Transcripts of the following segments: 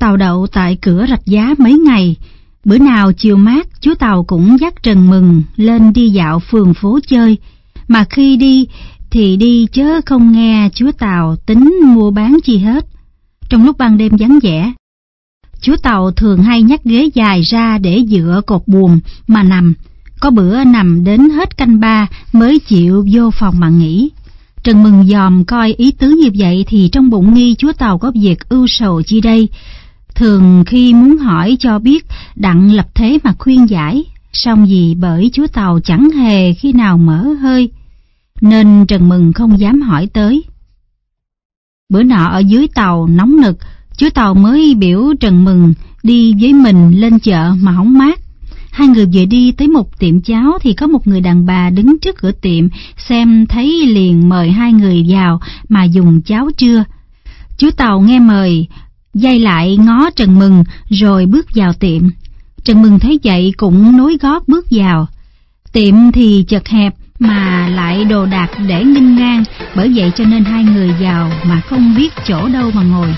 Tàu đậu tại cửa Rạch Giá mấy ngày. Bữa nào chiều mát, chú Tàu cũng dắt Trần Mừng lên đi dạo phường phố chơi. Mà khi đi thì đi chớ không nghe chú Tàu tính mua bán chi hết. Trong lúc ban đêm vắng vẻ, chú Tàu thường hay nhắc ghế dài ra để dựa cột buồm mà nằm. Có bữa nằm đến hết canh 3 mới chịu vô phòng mà nghỉ. Trần Mừng dòm coi ý tứ như vậy thì trong bụng nghi chú Tàu có việc ưu sầu chi đây. Thường khi muốn hỏi cho biết, đặng lập thế mà khuyên giải, song vì bởi chú Tàu chẳng hề khi nào mở hơi, nên Trần Mừng không dám hỏi tới. Bữa nọ ở dưới tàu nóng nực, chú Tàu mới biểu Trần Mừng đi với mình lên chợ mà hóng mát. Hai người vừa đi tới một tiệm cháo thì có một người đàn bà đứng trước cửa tiệm, xem thấy liền mời hai người vào mà dùng cháo trưa. Chú Tàu nghe mời, dây lại ngó Trần Mừng rồi bước vào tiệm. Trần Mừng thấy vậy cũng nối gót bước vào. Tiệm thì chật hẹp mà lại đồ đạc để nghênh ngang, bởi vậy cho nên hai người vào mà không biết chỗ đâu mà ngồi.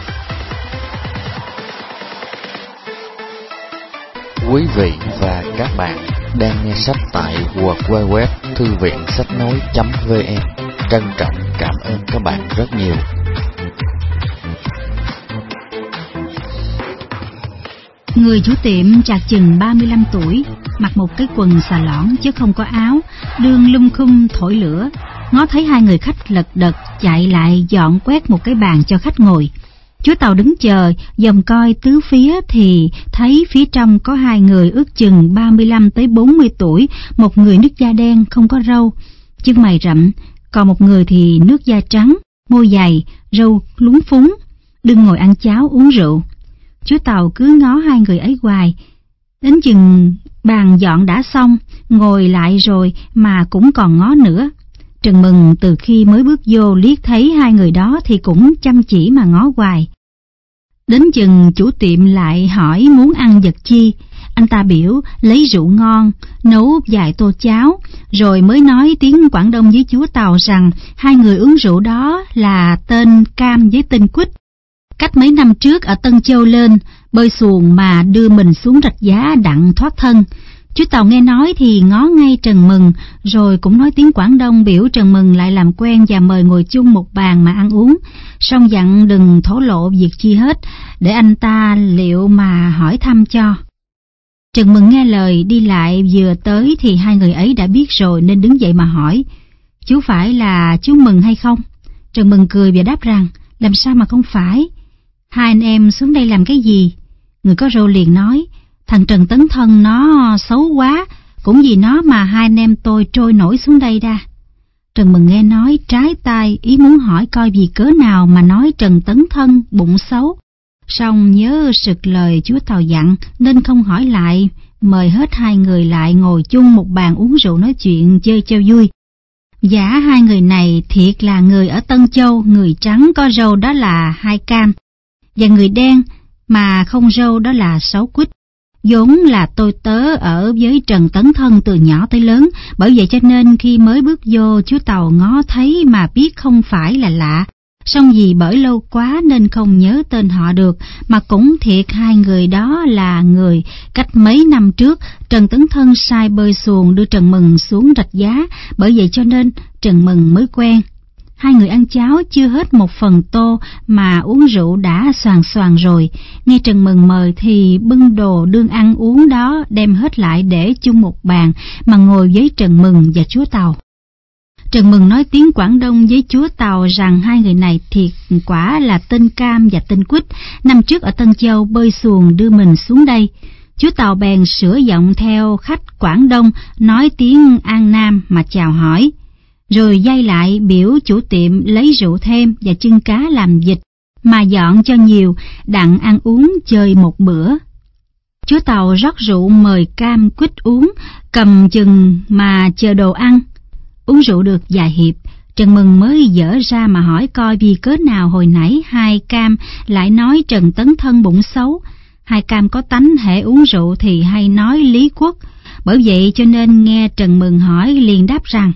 Quý vị và các bạn đang nghe sách tại www thư viện sách nói.vn. Trân trọng cảm ơn các bạn rất nhiều. Người chủ tiệm trạc chừng 35 tuổi, mặc một cái quần xà lõn chứ không có áo, đương lum khum thổi lửa. Ngó thấy hai người khách lật đật chạy lại dọn quét một cái bàn cho khách ngồi. Chú Tàu đứng chờ, dòm coi tứ phía thì thấy phía trong có hai người ước chừng 35 tới 40 tuổi, một người nước da đen không có râu, chân mày rậm, còn một người thì nước da trắng, môi dày, râu lúng phúng, đừng ngồi ăn cháo uống rượu. Chú Tàu cứ ngó hai người ấy hoài, đến chừng bàn dọn đã xong, ngồi lại rồi mà cũng còn ngó nữa. Trần Mừng từ khi mới bước vô liếc thấy hai người đó thì cũng chăm chỉ mà ngó hoài. Đến chừng chủ tiệm lại hỏi muốn ăn vật chi, anh ta biểu lấy rượu ngon, nấu vài tô cháo, rồi mới nói tiếng Quảng Đông với chú Tàu rằng hai người uống rượu đó là tên Cam với tên Quýt. Cách mấy năm trước ở Tân Châu lên, bơi xuồng mà đưa mình xuống Rạch Giá đặng thoát thân. Chú Tàu nghe nói thì ngó ngay Trần Mừng, rồi cũng nói tiếng Quảng Đông biểu Trần Mừng lại làm quen và mời ngồi chung một bàn mà ăn uống, song dặn đừng thổ lộ việc chi hết, để anh ta liệu mà hỏi thăm cho. Trần Mừng nghe lời đi lại vừa tới thì hai người ấy đã biết rồi nên đứng dậy mà hỏi, chú phải là chú Mừng hay không? Trần Mừng cười và đáp rằng, làm sao mà không phải? Hai anh em xuống đây làm cái gì? Người có râu liền nói, thằng Trần Tấn Thân nó xấu quá, cũng vì nó mà hai anh em tôi trôi nổi xuống đây đa. Trần Mừng nghe nói trái tai, ý muốn hỏi coi vì cớ nào mà nói Trần Tấn Thân bụng xấu. Song nhớ sực lời chúa Tàu dặn nên không hỏi lại, mời hết hai người lại ngồi chung một bàn uống rượu nói chuyện chơi cho vui. Giả hai người này thiệt là người ở Tân Châu, người trắng có râu đó là Hai Cam, và người đen mà không râu đó là Sáu Quýt. Vốn là tôi tớ ở với Trần Tấn Thân từ nhỏ tới lớn, bởi vậy cho nên khi mới bước vô chú Tàu ngó thấy mà biết không phải là lạ. Song vì bởi lâu quá nên không nhớ tên họ được, mà cũng thiệt hai người đó là người cách mấy năm trước Trần Tấn Thân sai bơi xuồng đưa Trần Mừng xuống Rạch Giá, bởi vậy cho nên Trần Mừng mới quen. Hai người ăn cháo chưa hết một phần tô mà uống rượu đã xoàng xoàng rồi. Nghe Trần Mừng mời thì bưng đồ đương ăn uống đó đem hết lại để chung một bàn mà ngồi với Trần Mừng và chúa Tàu. Trần Mừng nói tiếng Quảng Đông với chúa Tàu rằng hai người này thiệt quả là tên Cam và tên Quýt, năm trước ở Tân Châu bơi xuồng đưa mình xuống đây. Chúa Tàu bèn sửa giọng theo khách Quảng Đông, nói tiếng An Nam mà chào hỏi. Rồi dây lại biểu chủ tiệm lấy rượu thêm và chưng cá làm vịt, mà dọn cho nhiều, đặng ăn uống chơi một bữa. Chúa Tàu rót rượu mời Cam Quýt uống, cầm chừng mà chờ đồ ăn. Uống rượu được vài hiệp, Trần Mừng mới dở ra mà hỏi coi vì cớ nào hồi nãy Hai Cam lại nói Trần Tấn Thân bụng xấu. Hai Cam có tánh hễ uống rượu thì hay nói lý quốc, bởi vậy cho nên nghe Trần Mừng hỏi liền đáp rằng,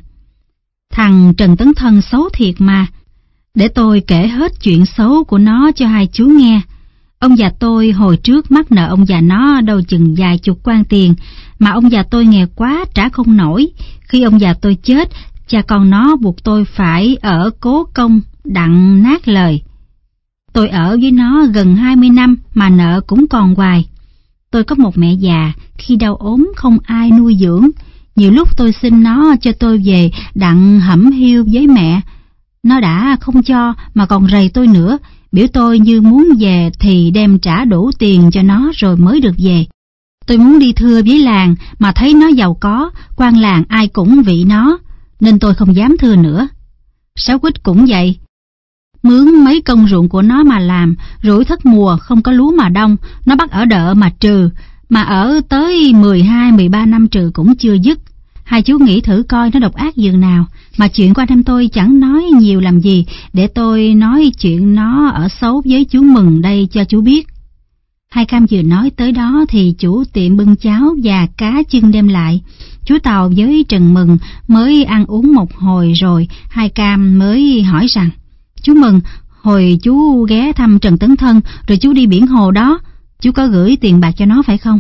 thằng Trần Tấn Thân xấu thiệt mà, để tôi kể hết chuyện xấu của nó cho hai chú nghe. Ông già tôi hồi trước mắc nợ ông già nó đâu chừng vài chục quan tiền, mà ông già tôi nghèo quá trả không nổi. Khi ông già tôi chết, cha con nó buộc tôi phải ở cố công đặng nát lời. Tôi ở với nó gần 20 năm mà nợ cũng còn hoài. Tôi có một mẹ già, khi đau ốm không ai nuôi dưỡng. Nhiều lúc tôi xin nó cho tôi về đặng hẩm hiu với mẹ. Nó đã không cho mà còn rầy tôi nữa, biểu tôi như muốn về thì đem trả đủ tiền cho nó rồi mới được về. Tôi muốn đi thưa với làng mà thấy nó giàu có, quan làng ai cũng vị nó, nên tôi không dám thưa nữa. Sáu Quýt cũng vậy. Mướn mấy công ruộng của nó mà làm, rủi thất mùa không có lúa mà đông, nó bắt ở đợ mà trừ, mà ở tới 12-13 năm trừ cũng chưa dứt. Hai chú nghĩ thử coi nó độc ác dường nào, mà chuyện của anh em tôi chẳng nói nhiều làm gì, để tôi nói chuyện nó ở xấu với chú Mừng đây cho chú biết. Hai Cam vừa nói tới đó thì chủ tiệm bưng cháo và cá chưng đem lại. Chú Tàu với Trần Mừng mới ăn uống một hồi rồi Hai Cam mới hỏi rằng: Chú Mừng, hồi chú ghé thăm Trần Tấn Thân rồi chú đi biển hồ đó, chú có gửi tiền bạc cho nó phải không?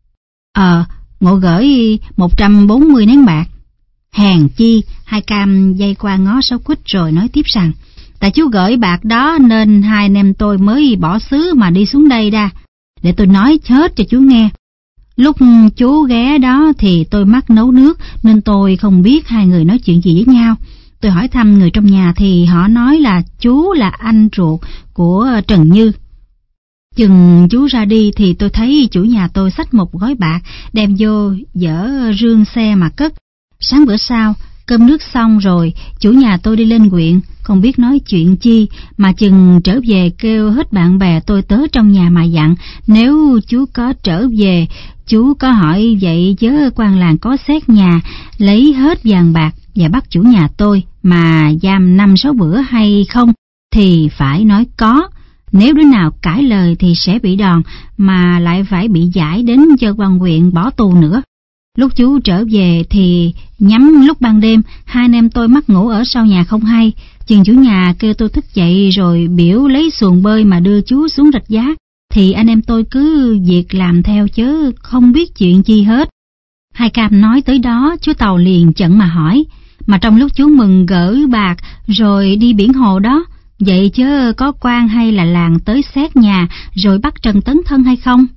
Ngộ gửi 140 nén bạc. Hèn chi. Hai Cam dây qua ngó Sáu Quýt rồi nói tiếp rằng: Tại chú gửi bạc đó nên hai anh em tôi mới bỏ xứ mà đi xuống đây đa. Để tôi nói hết cho chú nghe. Lúc chú ghé đó thì tôi mắc nấu nước nên tôi không biết hai người nói chuyện gì với nhau. Tôi hỏi thăm người trong nhà thì họ nói là chú là anh ruột của Trần Như. Chừng chú ra đi thì tôi thấy chủ nhà tôi xách một gói bạc đem vô dỡ rương xe mà cất. Sáng bữa sau, cơm nước xong rồi, chủ nhà tôi đi lên huyện, không biết nói chuyện chi, mà chừng trở về kêu hết bạn bè tôi tớ trong nhà mà dặn, nếu chú có trở về, chú có hỏi vậy chớ quan làng có xét nhà, lấy hết vàng bạc và bắt chủ nhà tôi, mà giam 5-6 bữa hay không, thì phải nói có. Nếu đứa nào cãi lời thì sẽ bị đòn, mà lại phải bị giải đến cho quan huyện bỏ tù nữa. Lúc chú trở về thì nhắm lúc ban đêm, hai anh em tôi mắc ngủ ở sau nhà không hay. Chừng chủ nhà kêu tôi thức dậy rồi biểu lấy xuồng bơi mà đưa chú xuống rạch giá, thì anh em tôi cứ việc làm theo chứ không biết chuyện chi hết. Hai Cam nói tới đó, chú Tàu liền chận mà hỏi: Mà trong lúc chú Mừng gỡ bạc rồi đi biển hồ đó, vậy chứ có quan hay là làng tới xét nhà rồi bắt Trần Tấn Thân hay không?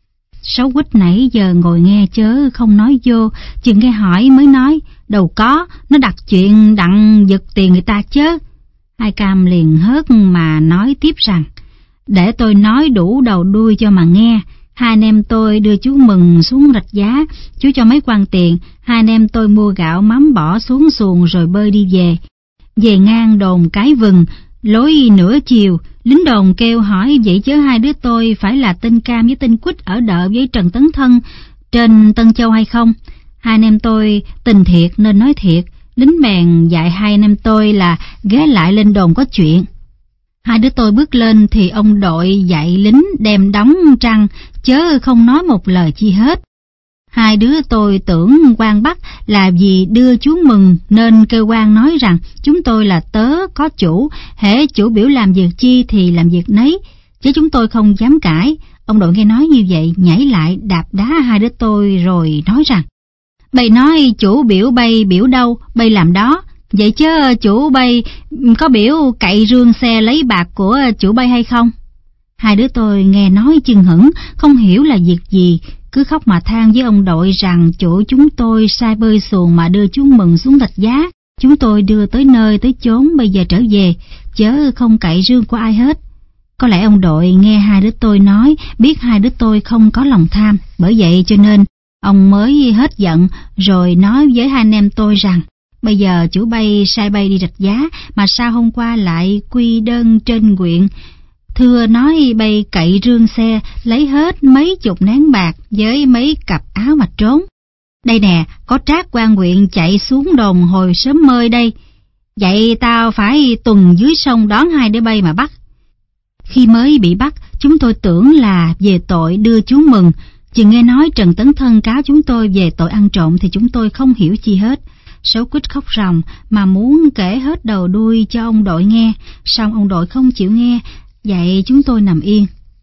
Sáu Quýt nãy giờ ngồi nghe chớ không nói vô, chừng nghe hỏi mới nói: Đâu có, nó đặt chuyện đặng giật tiền người ta chứ. Hai Cam liền hớt mà nói tiếp rằng: Để tôi nói đủ đầu đuôi cho mà nghe. Hai anh em tôi đưa chú Mừng xuống rạch giá, chú cho mấy quan tiền, hai anh em tôi mua gạo mắm bỏ xuống xuồng rồi bơi đi về. Về ngang đồn Cái Vừng, lối nửa chiều, lính đồn kêu hỏi vậy chứ hai đứa tôi phải là tên Cam với tên Quýt ở đợ với Trần Tấn Thân trên Tân Châu hay không? Hai anh em tôi tình thiệt nên nói thiệt. Lính bèn dạy hai anh em tôi là ghé lại lên đồn có chuyện. Hai đứa tôi bước lên thì ông đội dạy lính đem đóng trăng, chớ không nói một lời chi hết. Hai đứa tôi tưởng quan bắt là vì đưa chú Mừng nên kêu quan nói rằng chúng tôi là tớ có chủ, hễ chủ biểu làm việc chi thì làm việc nấy, chứ chúng tôi không dám cãi. Ông đội nghe nói như vậy nhảy lại đạp đá hai đứa tôi rồi nói rằng: Bây nói chủ biểu bay biểu đâu, bay làm đó. Vậy chứ chủ bay có biểu cậy rương xe lấy bạc của chủ bay hay không? Hai đứa tôi nghe nói chừng hững, không hiểu là việc gì, cứ khóc mà than với ông đội rằng chủ chúng tôi sai bơi xuồng mà đưa chú Mừng xuống rạch giá. Chúng tôi đưa tới nơi tới chốn bây giờ trở về, chớ không cậy rương của ai hết. Có lẽ ông đội nghe hai đứa tôi nói, biết hai đứa tôi không có lòng tham, bởi vậy cho nên ông mới hết giận rồi nói với hai anh em tôi rằng: Bây giờ chủ bay sai bay đi rạch giá, mà sao hôm qua lại quy đơn trên huyện, thưa nói bay cậy rương xe lấy hết mấy chục nén bạc với mấy cặp áo mà trốn. Đây nè, có trác quan huyện chạy xuống đồn hồi sớm mơi đây. Vậy tao phải tuần dưới sông đón hai đứa bay mà bắt. Khi mới bị bắt, chúng tôi tưởng là về tội đưa chú Mừng, chừng nghe nói Trần Tấn Thân cáo chúng tôi về tội ăn trộm thì chúng tôi không hiểu chi hết. Sáu Quýt khóc ròng mà muốn kể hết đầu đuôi cho ông đội nghe, song ông đội không chịu nghe, vậy chúng tôi nằm yên.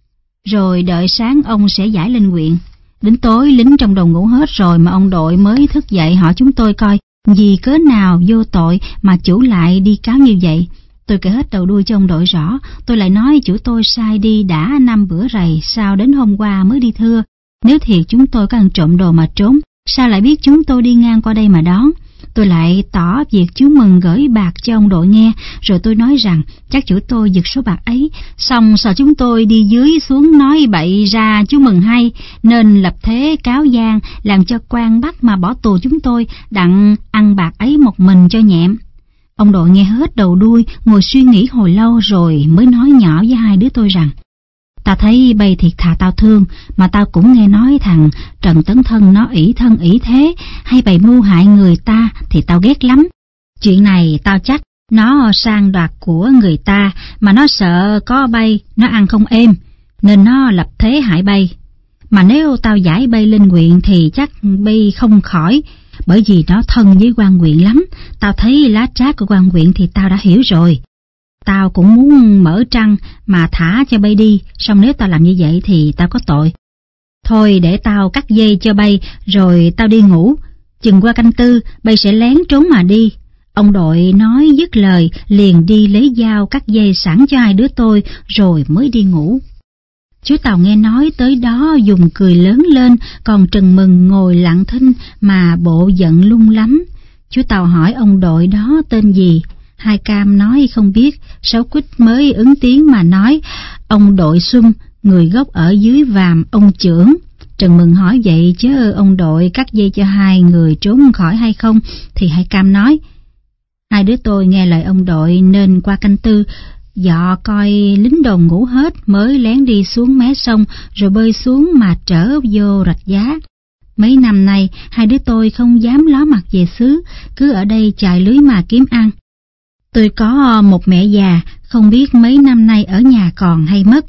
rồi đợi sáng ông sẽ giải lên huyện. Đến tối lính trong đồn ngủ hết rồi mà ông đội mới thức dậy hỏi chúng tôi coi vì cớ nào vô tội mà chủ lại đi cáo như vậy. Tôi kể hết đầu đuôi cho ông đội rõ. Tôi lại nói chủ tôi sai đi đã 5 bữa rày, sao đến hôm qua mới đi thưa. Nếu thiệt chúng tôi có ăn trộm đồ mà trốn, sao lại biết chúng tôi đi ngang qua đây mà đón. Tôi lại tỏ việc chú Mừng gửi bạc cho ông đội nghe, rồi tôi nói rằng chắc chủ tôi giật số bạc ấy. Xong sao chúng tôi đi dưới xuống nói bậy ra chú Mừng hay, nên lập thế cáo gian làm cho quan bắt mà bỏ tù chúng tôi, đặng ăn bạc ấy một mình cho nhẹm. Ông đội nghe hết đầu đuôi, ngồi suy nghĩ hồi lâu rồi mới nói nhỏ với hai đứa tôi rằng: "Tao thấy bây thiệt thà tao thương, mà tao cũng nghe nói thằng Trần Tấn Thân nó ỷ thân ỷ thế, hay bày mưu hại người ta thì tao ghét lắm. Chuyện này tao chắc nó sang đoạt của người ta, mà nó sợ có bây nó ăn không êm, nên nó lập thế hại bây. Mà nếu tao giải bây lên huyện thì chắc bây không khỏi, bởi vì nó thân với quan huyện lắm. Tao thấy lá trác của quan huyện thì tao đã hiểu rồi. Tao cũng muốn mở trăng mà thả cho bay đi, xong nếu tao làm như vậy thì tao có tội. Thôi để tao cắt dây cho bay, rồi tao đi ngủ. Chừng qua canh tư, bay sẽ lén trốn mà đi." Ông đội nói dứt lời, liền đi lấy dao cắt dây sẵn cho hai đứa tôi, rồi mới đi ngủ. Chú Tàu nghe nói tới đó dùng cười lớn lên, còn Trần Mừng ngồi lặng thinh mà bộ giận lung lắm. Chú Tàu hỏi ông đội đó tên gì. Hai Cam nói không biết. Sáu Quýt mới ứng tiếng mà nói: "Ông đội Xuân, người gốc ở dưới Vàm ông trưởng." Trần Mừng hỏi vậy chứ ông đội cắt dây cho hai người trốn khỏi hay không, thì Hai Cam nói: "Hai đứa tôi nghe lời ông đội nên qua canh tư, dọ coi lính đồn ngủ hết mới lén đi xuống mé sông rồi bơi xuống mà trở vô Rạch Giá. Mấy năm nay hai đứa tôi không dám ló mặt về xứ, cứ ở đây chài lưới mà kiếm ăn. Tôi có một mẹ già, không biết mấy năm nay ở nhà còn hay mất."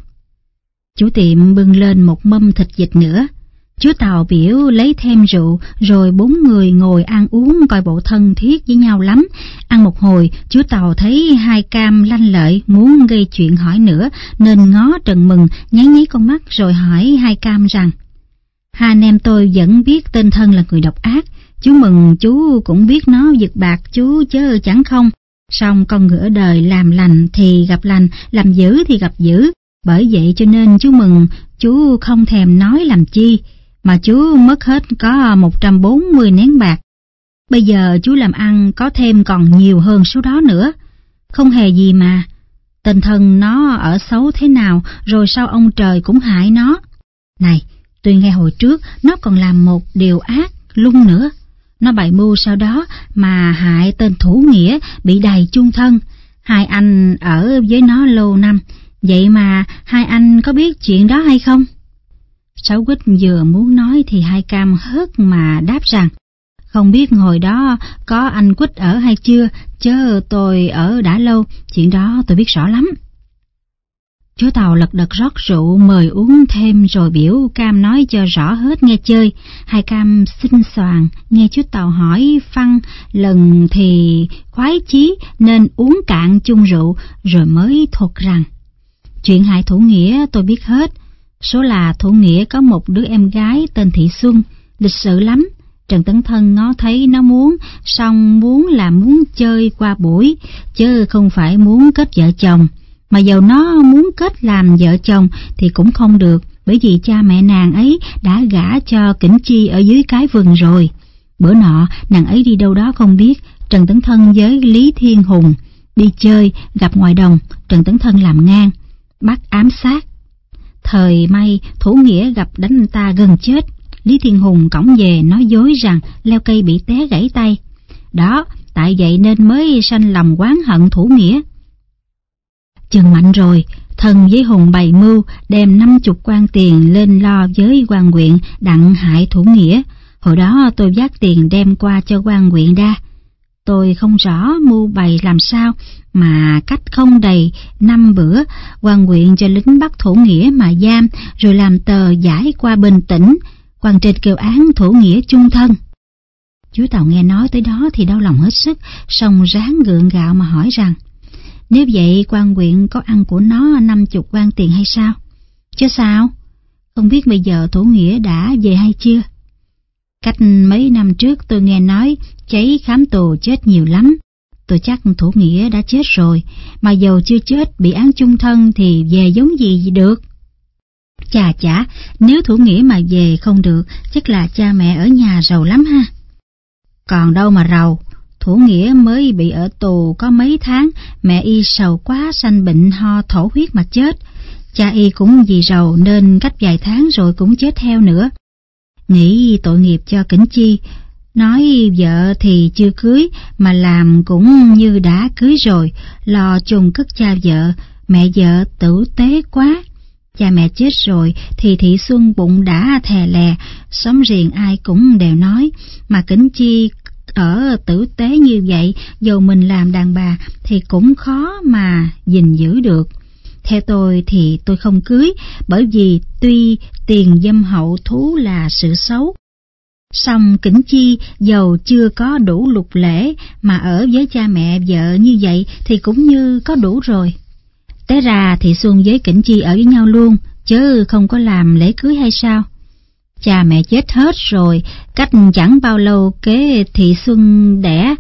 Chủ tiệm bưng lên một mâm thịt vịt nữa. Chú Tàu biểu lấy thêm rượu, rồi 4 người ngồi ăn uống coi bộ thân thiết với nhau lắm. Ăn một hồi, chú Tàu thấy Hai Cam lanh lợi muốn gây chuyện hỏi nữa, nên ngó Trần Mừng nháy nháy con mắt rồi hỏi Hai Cam rằng: "Hai anh em tôi vẫn biết tên Thân là người độc ác. Chú Mừng chú cũng biết nó giật bạc chú chứ chẳng không. Song con người ở đời làm lành thì gặp lành, làm dữ thì gặp dữ. Bởi vậy cho nên chú Mừng chú không thèm nói làm chi, mà chú mất hết có 140 nén bạc. Bây giờ chú làm ăn có thêm còn nhiều hơn số đó nữa. Không hề gì mà. Tên Thân nó ở xấu thế nào, rồi sao ông trời cũng hại nó. Này, tôi nghe hồi trước nó còn làm một điều ác lung nữa. Nó bày mưu sau đó mà hại tên Thủ Nghĩa bị đày chung thân. Hai anh ở với nó lâu năm, vậy mà hai anh có biết chuyện đó hay không?" Sáu Quýt vừa muốn nói thì Hai Cam hớt mà đáp rằng: "Không biết hồi đó có anh Quýt ở hay chưa, chứ tôi ở đã lâu, chuyện đó tôi biết rõ lắm." Chú Tàu lật đật rót rượu mời uống thêm rồi biểu Cam nói cho rõ hết nghe chơi. Hai Cam xinh xoàng nghe chú Tàu hỏi phăng lần thì khoái chí nên uống cạn chung rượu, rồi mới thuật rằng: "Chuyện hại Thủ Nghĩa tôi biết hết. Số là Thủ Nghĩa có một đứa em gái tên Thị Xuân, lịch sự lắm. Trần Tấn Thân ngó thấy nó muốn, song muốn là muốn chơi qua buổi, chứ không phải muốn kết vợ chồng. Mà dầu nó muốn kết làm vợ chồng thì cũng không được, bởi vì cha mẹ nàng ấy đã gả cho Kỉnh Chi ở dưới cái vườn rồi. Bữa nọ nàng ấy đi đâu đó không biết, Trần Tấn Thân với Lý Thiên Hùng đi chơi, gặp ngoài đồng, Trần Tấn Thân làm ngang, bắt ám sát. Thời may Thủ Nghĩa gặp đánh anh ta gần chết. Lý Thiên Hùng cõng về nói dối rằng leo cây bị té gãy tay. Đó, tại vậy nên mới sanh lòng oán hận Thủ Nghĩa. Chừng mạnh rồi, Thân với Hùng bày mưu đem 50 quan tiền lên lo với quan huyện đặng hại Thủ Nghĩa. Hồi đó tôi vác tiền đem qua cho quan huyện đa. Tôi không rõ mưu bày làm sao mà cách không đầy 5 bữa, quan huyện cho lính bắt Thủ Nghĩa mà giam, rồi làm tờ giải qua Bình Tĩnh, quan trên kêu án Thủ Nghĩa chung thân." Chú Tàu nghe nói tới đó thì đau lòng hết sức, song ráng gượng gạo mà hỏi rằng: "Nếu vậy quan huyện có ăn của nó 50 quan tiền hay sao?" Chứ sao? Không biết bây giờ Thủ Nghĩa đã về hay chưa? Cách mấy năm trước tôi nghe nói cháy khám tù chết nhiều lắm. Tôi chắc Thủ Nghĩa đã chết rồi, mà dầu chưa chết bị án chung thân thì về giống gì được. Chà, nếu Thủ Nghĩa mà về không được, chắc là cha mẹ ở nhà rầu lắm ha. Còn đâu mà rầu, Thủ Nghĩa mới bị ở tù có mấy tháng, mẹ y sầu quá sanh bệnh ho thổ huyết mà chết. Cha y cũng vì rầu nên cách vài tháng rồi cũng chết theo nữa. Nghĩ tội nghiệp cho Kỉnh Chi, nói vợ thì chưa cưới mà làm cũng như đã cưới rồi, lo chôn cất cha vợ, mẹ vợ tử tế quá. Cha mẹ chết rồi thì Thị Xuân bụng đã thè lè, sống riêng ai cũng đều nói, mà Kỉnh Chi ở tử tế như vậy, dầu mình làm đàn bà thì cũng khó mà gìn giữ được. Theo tôi thì tôi không cưới, bởi vì tuy tiền dâm hậu thú là sự xấu, song Kỉnh Chi dầu chưa có đủ lục lễ mà ở với cha mẹ vợ như vậy thì cũng như có đủ rồi. Té ra Thị Xuân với Kỉnh Chi ở với nhau luôn, chứ không có làm lễ cưới hay sao? Cha mẹ chết hết rồi, cách chẳng bao lâu kế Thị Xuân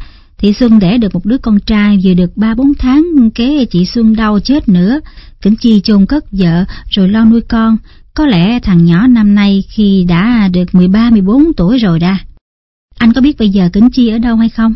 đẻ được một đứa con trai, vừa được 3-4 tháng kế chị Xuân đau chết nữa. Kỉnh Chi chôn cất vợ rồi lo nuôi con. Có lẽ thằng nhỏ năm nay khi đã được 13-14 tuổi rồi đa. Anh có biết bây giờ Kỉnh Chi ở đâu hay không?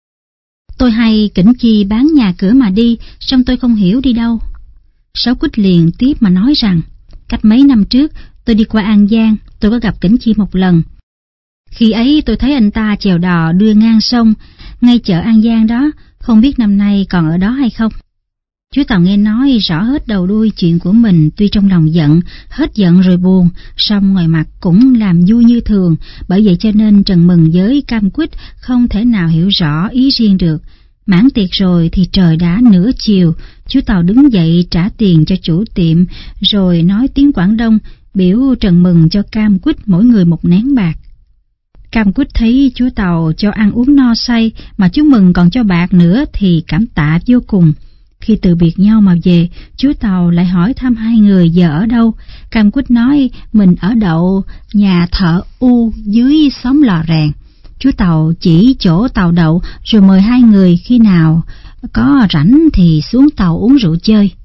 Tôi hay Kỉnh Chi bán nhà cửa mà đi, song tôi không hiểu đi đâu. Sáu Quýt liền tiếp mà nói rằng, cách mấy năm trước tôi đi qua An Giang, tôi có gặp Kỉnh Chi một lần. Khi ấy tôi thấy anh ta chèo đò đưa ngang sông, ngay chợ An Giang đó, không biết năm nay còn ở đó hay không. Chú Tàu nghe nói rõ hết đầu đuôi chuyện của mình, tuy trong lòng giận, hết giận rồi buồn, song ngoài mặt cũng làm vui như thường, bởi vậy cho nên Trần Mừng với Cam Quýt không thể nào hiểu rõ ý riêng được. Mãn tiệc rồi thì trời đã nửa chiều, chú Tàu đứng dậy trả tiền cho chủ tiệm, rồi nói tiếng Quảng Đông, biểu Trần Mừng cho Cam Quýt mỗi người 1 nén bạc. Cam Quýt thấy chú Tàu cho ăn uống no say, mà chú Mừng còn cho bạc nữa thì cảm tạ vô cùng. Khi từ biệt nhau mà về, chú Tàu lại hỏi thăm hai người giờ ở đâu. Cam Quýt nói mình ở đậu nhà thợ U dưới xóm Lò Rèn. Chú Tàu chỉ chỗ tàu đậu rồi mời hai người khi nào có rảnh thì xuống tàu uống rượu chơi.